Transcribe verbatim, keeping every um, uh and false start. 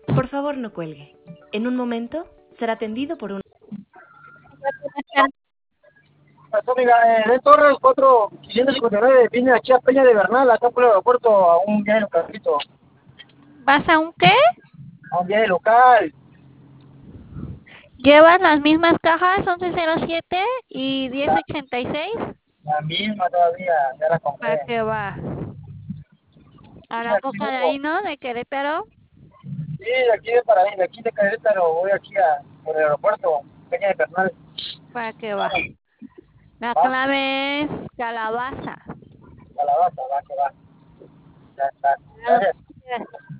Por favor, no cuelgue. En un momento será atendido por un... Pasó, amiga, eh, de Torres cuatro quinientos cincuenta y nueve, viene aquí a Peña de Bernal, acá por el aeropuerto, a un viaje localito, ¿Vas a un qué? a un viaje local. ¿Llevas las mismas cajas once cero siete y diez ochenta y seis? La misma todavía, ya la compré. ¿Para qué va? A Sí, la aquí coca de ahí, vengo. ¿no? De Querétaro. Sí, de aquí de Paraíso, de aquí de Querétaro, voy aquí a, por el aeropuerto, Peña de Bernal. ¿Para qué va? La Va, clave es calabaza. calabaza, va, que va. Ya está. Ya lo Gracias. quieras.